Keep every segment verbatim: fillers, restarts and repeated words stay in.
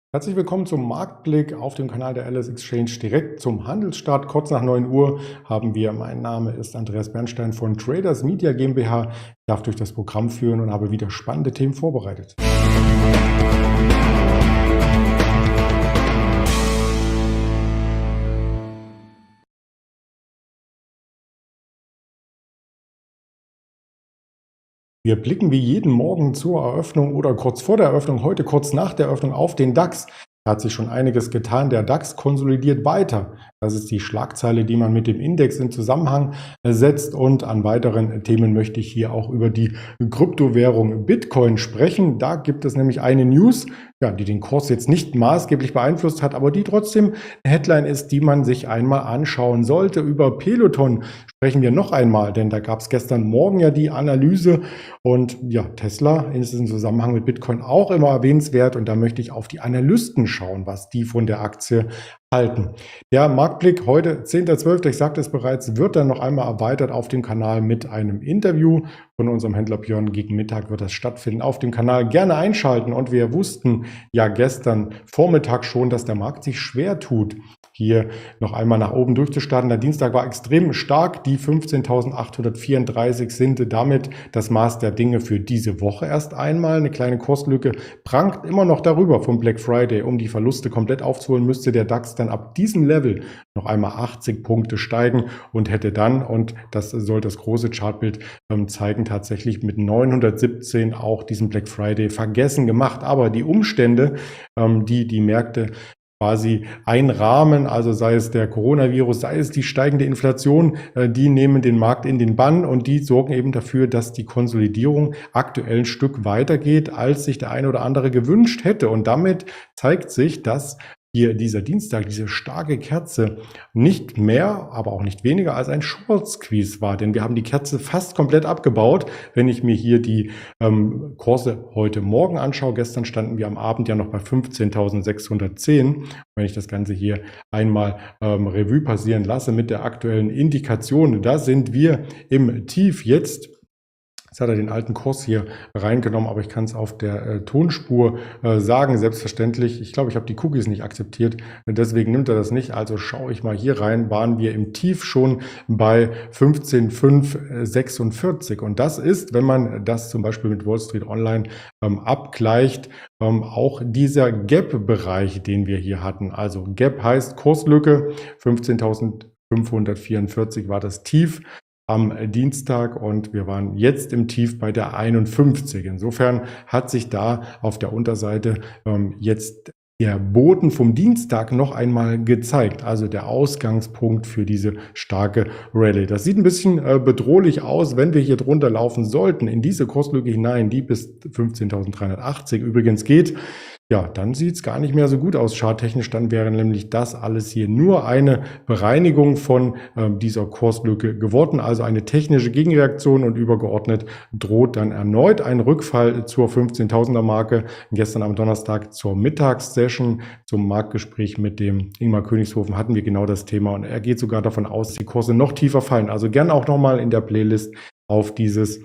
Herzlich willkommen zum Marktblick auf dem Kanal der L S Exchange direkt zum Handelsstart. Kurz nach neun Uhr haben wir, mein Name ist Andreas Bernstein von Traders Media GmbH. Ich darf durch das Programm führen und habe wieder spannende Themen vorbereitet. Wir blicken wie jeden Morgen zur Eröffnung oder kurz vor der Eröffnung, heute kurz nach der Eröffnung auf den DAX. Da hat sich schon einiges getan. Der DAX konsolidiert weiter. Das ist die Schlagzeile, die man mit dem Index in Zusammenhang setzt. Und an weiteren Themen möchte ich hier auch über die Kryptowährung Bitcoin sprechen. Da gibt es nämlich eine News, ja, die den Kurs jetzt nicht maßgeblich beeinflusst hat, aber die trotzdem eine Headline ist, die man sich einmal anschauen sollte. Über Peloton sprechen wir noch einmal, denn da gab es gestern Morgen ja die Analyse und ja, Tesla ist im Zusammenhang mit Bitcoin auch immer erwähnenswert und da möchte ich auf die Analysten schauen, was die von der Aktie halten. Der Marktblick heute, zehnter zwölfter, ich sagte es bereits, wird dann noch einmal erweitert auf dem Kanal mit einem Interview von unserem Händler Björn. Gegen Mittag wird das stattfinden auf dem Kanal. Gerne einschalten und wir wussten ja gestern Vormittag schon, dass der Markt sich schwer tut, hier noch einmal nach oben durchzustarten. Der Dienstag war extrem stark. Die fünfzehntausendachthundertvierunddreißig sind damit das Maß der Dinge für diese Woche erst einmal. Eine kleine Kurslücke prangt immer noch darüber vom Black Friday. Um die Verluste komplett aufzuholen, müsste der DAX dann ab diesem Level noch einmal achtzig Punkte steigen und hätte dann, und das soll das große Chartbild ähm, zeigen, tatsächlich mit neunhundertsiebzehn auch diesen Black Friday vergessen gemacht. Aber die Umstände, ähm, die die Märkte quasi einrahmen, also sei es der Coronavirus, sei es die steigende Inflation, die nehmen den Markt in den Bann und die sorgen eben dafür, dass die Konsolidierung aktuell ein Stück weitergeht, als sich der eine oder andere gewünscht hätte. Und damit zeigt sich, dass hier dieser Dienstag, diese starke Kerze nicht mehr, aber auch nicht weniger als ein Short Squeeze war, denn wir haben die Kerze fast komplett abgebaut. Wenn ich mir hier die ähm, Kurse heute Morgen anschaue, gestern standen wir am Abend ja noch bei fünfzehntausendsechshundertzehn. Wenn ich das Ganze hier einmal ähm, Revue passieren lasse mit der aktuellen Indikation, da sind wir im Tief jetzt. Jetzt hat er den alten Kurs hier reingenommen, aber ich kann es auf der äh, Tonspur äh, sagen, selbstverständlich. Ich glaube, ich habe die Cookies nicht akzeptiert, deswegen nimmt er das nicht. Also schaue ich mal hier rein, waren wir im Tief schon bei fünfzehntausendfünfhundertsechsundvierzig. Und das ist, wenn man das zum Beispiel mit Wall Street Online ähm, abgleicht, ähm, auch dieser Gap-Bereich, den wir hier hatten. Also Gap heißt Kurslücke, fünfzehntausendfünfhundertvierundvierzig war das Tief am Dienstag und wir waren jetzt im Tief bei der einundfünfzig. Insofern hat sich da auf der Unterseite ähm, jetzt der Boden vom Dienstag noch einmal gezeigt, also der Ausgangspunkt für diese starke Rallye. Das sieht ein bisschen äh, bedrohlich aus, wenn wir hier drunter laufen sollten, in diese Kurslücke hinein, die bis fünfzehntausenddreihundertachtzig übrigens geht. Ja, dann sieht es gar nicht mehr so gut aus charttechnisch. Dann wäre nämlich das alles hier nur eine Bereinigung von äh, dieser Kurslücke geworden, also eine technische Gegenreaktion und übergeordnet droht dann erneut ein Rückfall zur fünfzehntausender Marke. Gestern am Donnerstag zur Mittagssession, zum Marktgespräch mit dem Ingmar Königshofen hatten wir genau das Thema und er geht sogar davon aus, dass die Kurse noch tiefer fallen. Also gern auch nochmal in der Playlist auf dieses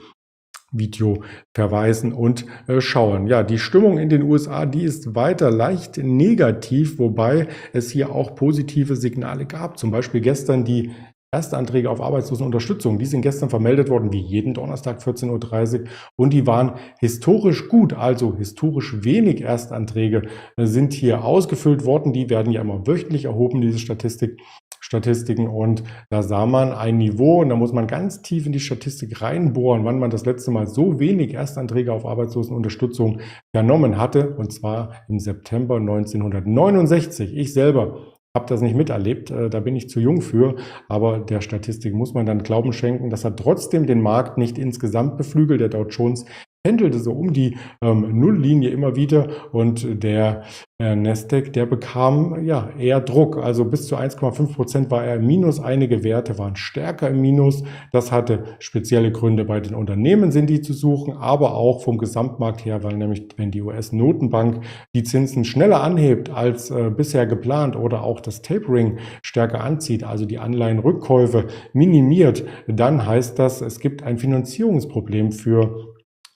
Video verweisen und äh, schauen. Ja, die Stimmung in den U S A, die ist weiter leicht negativ, wobei es hier auch positive Signale gab. Zum Beispiel gestern die Erstanträge auf Arbeitslosenunterstützung, die sind gestern vermeldet worden, wie jeden Donnerstag vierzehn Uhr dreißig und die waren historisch gut, also historisch wenig Erstanträge äh, sind hier ausgefüllt worden. Die werden ja immer wöchentlich erhoben, diese Statistik. Statistiken und da sah man ein Niveau und da muss man ganz tief in die Statistik reinbohren, wann man das letzte Mal so wenig Erstanträge auf Arbeitslosenunterstützung vernommen hatte und zwar im September neunzehnhundertneunundsechzig. Ich selber habe das nicht miterlebt, da bin ich zu jung für, aber der Statistik muss man dann Glauben schenken. Das hat trotzdem den Markt nicht insgesamt beflügelt. Der Dow Jones pendelte so um die ähm, Nulllinie immer wieder und der äh, Nasdaq, der bekam ja eher Druck, also bis zu eins Komma fünf Prozent war er im Minus, einige Werte waren stärker im Minus, das hatte spezielle Gründe, bei den Unternehmen sind die zu suchen, aber auch vom Gesamtmarkt her, weil nämlich wenn die U S-Notenbank die Zinsen schneller anhebt als äh, bisher geplant oder auch das Tapering stärker anzieht, also die Anleihenrückkäufe minimiert, dann heißt das, es gibt ein Finanzierungsproblem für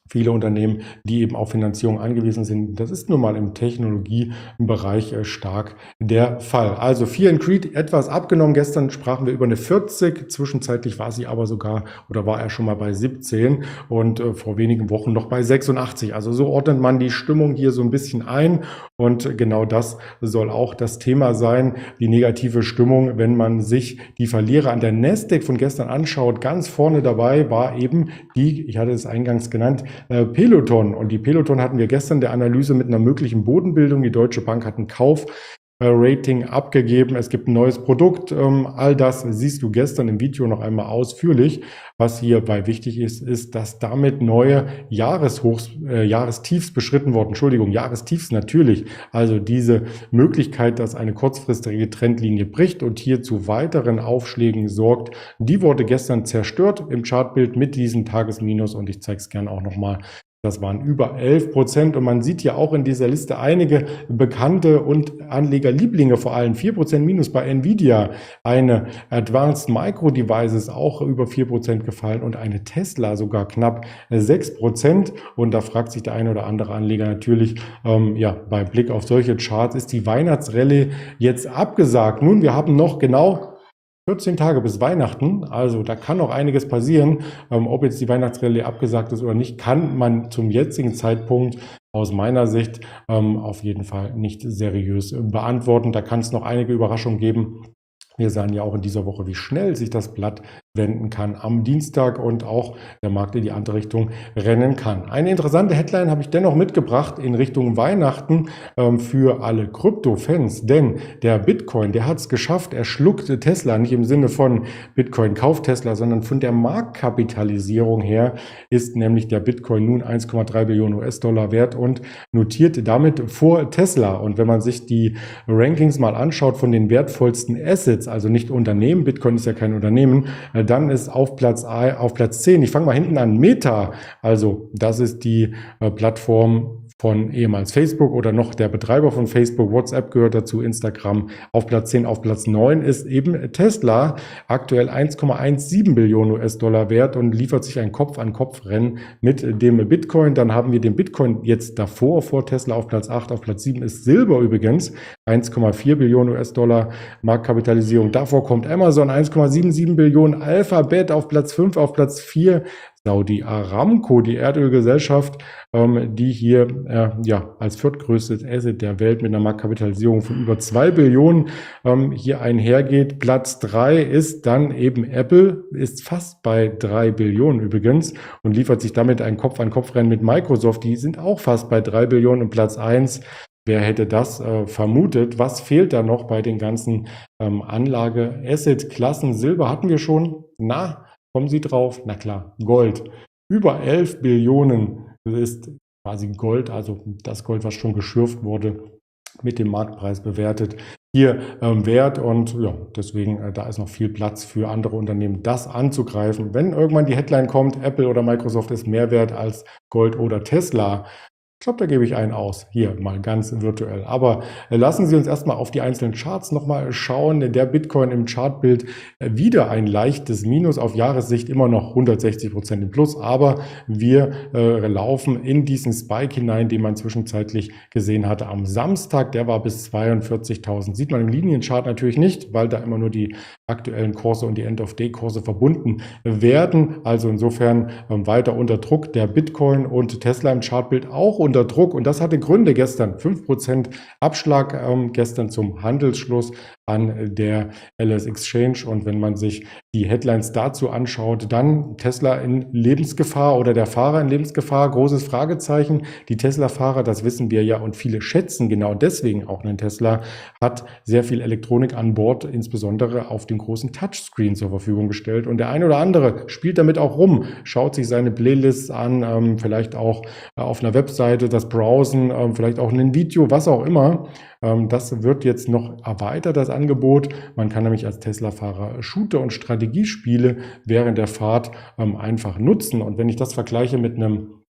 viele Unternehmen, die eben auf Finanzierung angewiesen sind. Das ist nun mal im Technologiebereich äh, stark der Fall. Also Fear and Greed etwas abgenommen. Gestern sprachen wir über eine vierzig. Zwischenzeitlich war sie aber sogar oder war er schon mal bei siebzehn und äh, vor wenigen Wochen noch bei sechsundachtzig. Also so ordnet man die Stimmung hier so ein bisschen ein und genau das soll auch das Thema sein, die negative Stimmung, wenn man sich die Verlierer an der Nasdaq von gestern anschaut. Ganz vorne dabei war eben die, ich hatte es eingangs genannt, Peloton. Und die Peloton hatten wir gestern der Analyse mit einer möglichen Bodenbildung. Die Deutsche Bank hat ein Kaufrating abgegeben. Es gibt ein neues Produkt. All das siehst du gestern im Video noch einmal ausführlich. Was hierbei wichtig ist, ist, dass damit neue Jahreshochs, äh, Jahrestiefs beschritten wurden. Entschuldigung, Jahrestiefs natürlich. Also diese Möglichkeit, dass eine kurzfristige Trendlinie bricht und hier zu weiteren Aufschlägen sorgt, die wurde gestern zerstört im Chartbild mit diesem Tagesminus und ich zeige es gerne auch nochmal. Das waren über elf Prozent und man sieht ja auch in dieser Liste einige bekannte und Anlegerlieblinge, vor allem vier Prozent Minus bei Nvidia, eine Advanced Micro Devices auch über vier Prozent gefallen und eine Tesla sogar knapp sechs Prozent. Und da fragt sich der eine oder andere Anleger natürlich, ähm, ja, bei Blick auf solche Charts, ist die Weihnachtsrallye jetzt abgesagt? Nun, wir haben noch genau vierzehn Tage bis Weihnachten, also da kann noch einiges passieren. Ähm, ob jetzt die Weihnachtsrallye abgesagt ist oder nicht, kann man zum jetzigen Zeitpunkt aus meiner Sicht ähm, auf jeden Fall nicht seriös beantworten. Da kann es noch einige Überraschungen geben. Wir sahen ja auch in dieser Woche, wie schnell sich das Blatt wenden kann am Dienstag und auch der Markt in die andere Richtung rennen kann. Eine interessante Headline habe ich dennoch mitgebracht in Richtung Weihnachten ähm, für alle Krypto-Fans, denn der Bitcoin, der hat es geschafft, er schluckt Tesla, nicht im Sinne von Bitcoin kauft Tesla, sondern von der Marktkapitalisierung her ist nämlich der Bitcoin nun eins Komma drei Billionen U S-Dollar wert und notiert damit vor Tesla. Und wenn man sich die Rankings mal anschaut von den wertvollsten Assets, also nicht Unternehmen, Bitcoin ist ja kein Unternehmen, dann ist auf Platz, auf Platz zehn, ich fange mal hinten an, Meta, also das ist die äh, Plattform von ehemals Facebook oder noch der Betreiber von Facebook, WhatsApp gehört dazu, Instagram auf Platz zehn, auf Platz neun ist eben Tesla, aktuell eins Komma siebzehn Billionen U S-Dollar wert und liefert sich ein Kopf-an-Kopf-Rennen mit dem Bitcoin. Dann haben wir den Bitcoin jetzt davor, vor Tesla auf Platz acht, auf Platz sieben ist Silber übrigens, eins Komma vier Billionen U S-Dollar Marktkapitalisierung. Davor kommt Amazon, eins Komma siebenundsiebzig Billionen, Alphabet auf Platz fünf, auf Platz vier Saudi Aramco, die Erdölgesellschaft, ähm, die hier äh, ja als viertgrößtes Asset der Welt mit einer Marktkapitalisierung von über zwei Billionen ähm, hier einhergeht. Platz drei ist dann eben Apple, ist fast bei drei Billionen übrigens und liefert sich damit ein Kopf-an-Kopf-Rennen mit Microsoft. Die sind auch fast bei drei Billionen und Platz eins. Wer hätte das äh, vermutet? Was fehlt da noch bei den ganzen ähm, Anlage-Asset-Klassen? Silber hatten wir schon. Na, kommen Sie drauf? Na klar, Gold. Über elf Billionen ist quasi Gold, also das Gold, was schon geschürft wurde, mit dem Marktpreis bewertet, hier ähm, wert. Und ja, deswegen, äh, da ist noch viel Platz für andere Unternehmen, das anzugreifen. Wenn irgendwann die Headline kommt, Apple oder Microsoft ist mehr wert als Gold oder Tesla, ich glaube, da gebe ich einen aus, hier mal ganz virtuell. Aber lassen Sie uns erstmal auf die einzelnen Charts nochmal schauen. Der Bitcoin im Chartbild wieder ein leichtes Minus, auf Jahressicht immer noch hundertsechzig Prozent im Plus. Aber wir äh, laufen in diesen Spike hinein, den man zwischenzeitlich gesehen hatte am Samstag. Der war bis zweiundvierzigtausend. Sieht man im Linienchart natürlich nicht, weil da immer nur die aktuellen Kurse und die End-of-Day-Kurse verbunden werden. Also insofern äh, weiter unter Druck. Der Bitcoin und Tesla im Chartbild auch unter Druck und das hatte Gründe gestern. fünf Prozent Abschlag ähm, gestern zum Handelsschluss an der L S Exchange und wenn man sich die Headlines dazu anschaut, dann Tesla in Lebensgefahr oder der Fahrer in Lebensgefahr, großes Fragezeichen. Die Tesla-Fahrer, das wissen wir ja und viele schätzen genau deswegen auch einen Tesla, hat sehr viel Elektronik an Bord, insbesondere auf dem großen Touchscreen zur Verfügung gestellt und der eine oder andere spielt damit auch rum, schaut sich seine Playlists an, ähm, vielleicht auch äh, auf einer Webseite, das Browsen, ähm, vielleicht auch ein Video, was auch immer. Ähm, das wird jetzt noch erweitert, das Angebot. Man kann nämlich als Tesla-Fahrer Shooter- und Strategiespiele während der Fahrt ähm, einfach nutzen. Und wenn ich das vergleiche mit einem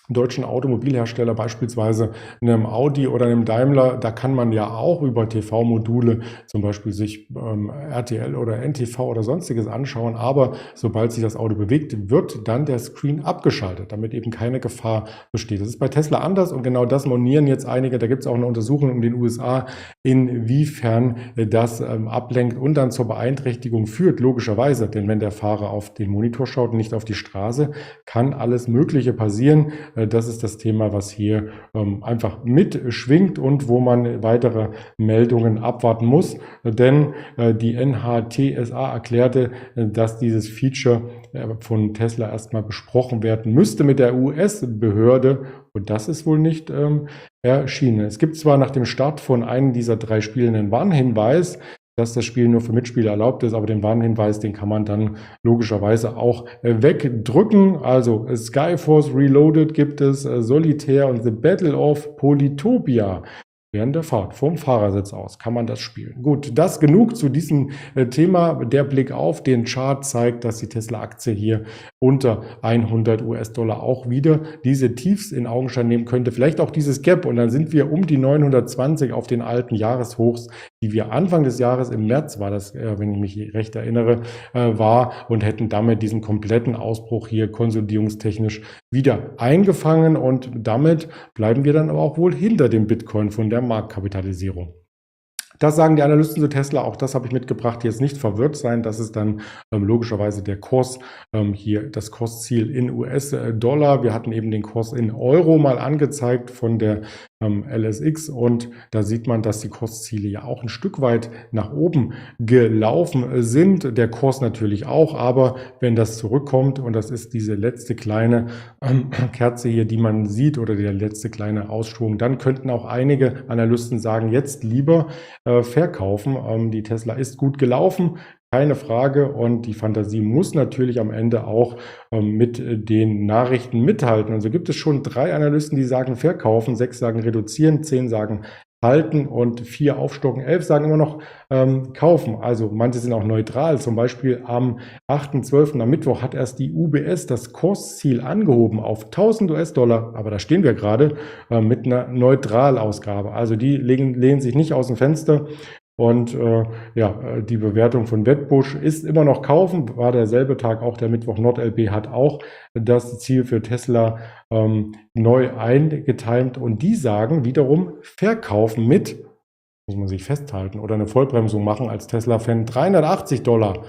deutschen Automobilhersteller, beispielsweise einem Audi oder einem Daimler, da kann man ja auch über T V-Module zum Beispiel sich ähm, R T L oder N T V oder sonstiges anschauen, aber sobald sich das Auto bewegt, wird dann der Screen abgeschaltet, damit eben keine Gefahr besteht. Das ist bei Tesla anders und genau das monieren jetzt einige. Da gibt es auch eine Untersuchung in den U S A, inwiefern das ähm, ablenkt und dann zur Beeinträchtigung führt, logischerweise, denn wenn der Fahrer auf den Monitor schaut und nicht auf die Straße, kann alles Mögliche passieren. Das ist das Thema, was hier ähm, einfach mitschwingt und wo man weitere Meldungen abwarten muss. Denn äh, die N H T S A erklärte, äh, dass dieses Feature äh, von Tesla erstmal besprochen werden müsste mit der U S-Behörde. Und das ist wohl nicht ähm, erschienen. Es gibt zwar nach dem Start von einem dieser drei Spielen einen Warnhinweis, dass das Spiel nur für Mitspieler erlaubt ist, aber den Warnhinweis, den kann man dann logischerweise auch äh, wegdrücken. Also Skyforce Reloaded gibt es, äh, Solitaire und The Battle of Polytopia. Während der Fahrt vom Fahrersitz aus kann man das spielen. Gut, das genug zu diesem äh, Thema. Der Blick auf den Chart zeigt, dass die Tesla-Aktie hier unter hundert US-Dollar auch wieder diese Tiefs in Augenschein nehmen könnte. Vielleicht auch dieses Gap. Und dann sind wir um die neunhundertzwanzig auf den alten Jahreshochs, die wir Anfang des Jahres im März war das, äh, wenn ich mich recht erinnere, äh, war und hätten damit diesen kompletten Ausbruch hier konsolidierungstechnisch wieder eingefangen. Und damit bleiben wir dann aber auch wohl hinter dem Bitcoin von der Marktkapitalisierung. Das sagen die Analysten zu Tesla, auch das habe ich mitgebracht, jetzt nicht verwirrt sein, das ist dann ähm, logischerweise der Kurs, ähm, hier das Kursziel in U S-Dollar. Wir hatten eben den Kurs in Euro mal angezeigt von der ähm, L S X und da sieht man, dass die Kursziele ja auch ein Stück weit nach oben gelaufen sind, der Kurs natürlich auch, aber wenn das zurückkommt und das ist diese letzte kleine ähm, Kerze hier, die man sieht oder der letzte kleine Ausschwung, dann könnten auch einige Analysten sagen, jetzt lieber verkaufen. Ähm, die Tesla ist gut gelaufen, keine Frage, und die Fantasie muss natürlich am Ende auch ähm, mit den Nachrichten mithalten. Also gibt es schon drei Analysten, die sagen verkaufen, sechs sagen reduzieren, zehn sagen halten und vier aufstocken, elf sagen immer noch ähm, kaufen. Also manche sind auch neutral. Zum Beispiel am achten zwölften am Mittwoch hat erst die U B S das Kursziel angehoben auf tausend US-Dollar, aber da stehen wir gerade äh, mit einer Neutralausgabe. Also die legen, lehnen sich nicht aus dem Fenster. Und äh, ja, die Bewertung von Wedbush ist immer noch kaufen, war derselbe Tag, auch der Mittwoch. NordLB hat auch das Ziel für Tesla ähm, neu eingetimt und die sagen wiederum verkaufen mit, muss man sich festhalten, oder eine Vollbremsung machen als Tesla-Fan, dreihundertachtzig Dollar.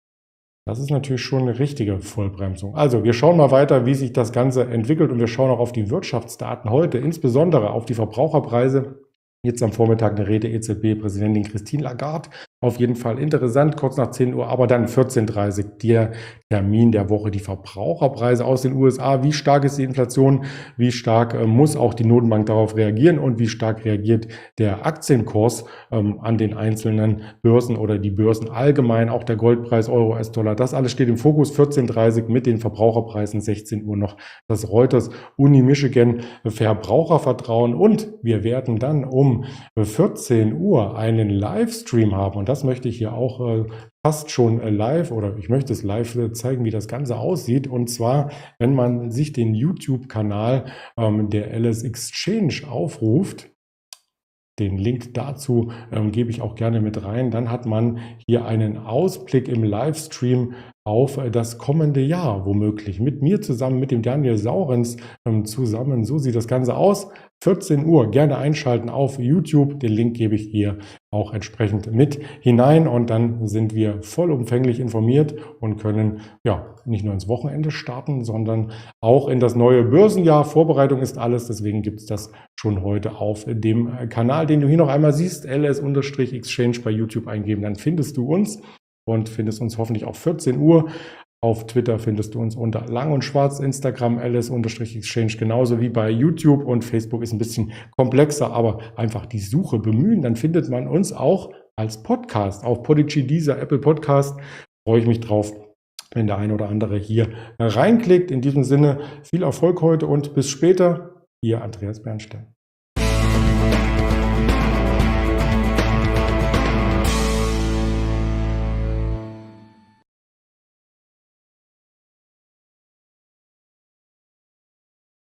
Das ist natürlich schon eine richtige Vollbremsung. Also wir schauen mal weiter, wie sich das Ganze entwickelt und wir schauen auch auf die Wirtschaftsdaten heute, insbesondere auf die Verbraucherpreise. Jetzt am Vormittag eine Rede E Z B-Präsidentin Christine Lagarde. Auf jeden Fall interessant, kurz nach zehn Uhr, aber dann vierzehn Uhr dreißig, der Termin der Woche, die Verbraucherpreise aus den U S A. Wie stark ist die Inflation? Wie stark äh, muss auch die Notenbank darauf reagieren? Und wie stark reagiert der Aktienkurs ähm, an den einzelnen Börsen oder die Börsen allgemein? Auch der Goldpreis, Euro, U S-Dollar, das alles steht im Fokus. vierzehn Uhr dreißig mit den Verbraucherpreisen, sechzehn Uhr noch das Reuters Uni Michigan Verbrauchervertrauen. Und wir werden dann um vierzehn Uhr einen Livestream haben. Und das möchte ich hier auch äh, fast schon äh, live oder ich möchte es live äh, zeigen, wie das Ganze aussieht. Und zwar, wenn man sich den YouTube-Kanal ähm, der L S Exchange aufruft, den Link dazu ähm, gebe ich auch gerne mit rein, dann hat man hier einen Ausblick im Livestream auf äh, das kommende Jahr womöglich. Mit mir zusammen, mit dem Daniel Saurens ähm, zusammen. So sieht das Ganze aus. vierzehn Uhr, gerne einschalten auf YouTube. Den Link gebe ich hier auch entsprechend mit hinein und dann sind wir vollumfänglich informiert und können ja nicht nur ins Wochenende starten, sondern auch in das neue Börsenjahr. Vorbereitung ist alles, deswegen gibt es das schon heute auf dem Kanal, den du hier noch einmal siehst, L S-Exchange bei YouTube eingeben, dann findest du uns und findest uns hoffentlich auch vierzehn Uhr. Auf Twitter findest du uns unter Lang und Schwarz, Instagram L S-Exchange genauso wie bei YouTube und Facebook ist ein bisschen komplexer, aber einfach die Suche bemühen, dann findet man uns auch als Podcast auf Podigy, Deezer, Apple Podcast. Freue ich mich drauf, wenn der ein oder andere hier reinklickt. In diesem Sinne viel Erfolg heute und bis später. Ihr Andreas Bernstein.